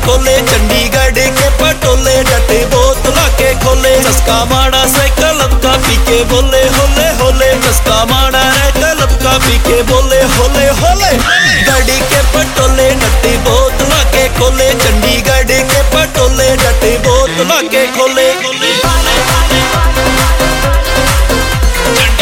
खोले, चंडीगढ़ के पटोले डटे बोतला के खोले। चस्का मारा साइकिल का पी के बोले होले होले, चस्का मारा साइकिल का पी के बोले होले होले। गाड़ी के पटोले डटे बोतला के खोले, चंडीगढ़ के पटोले डटे बोतला के खोले।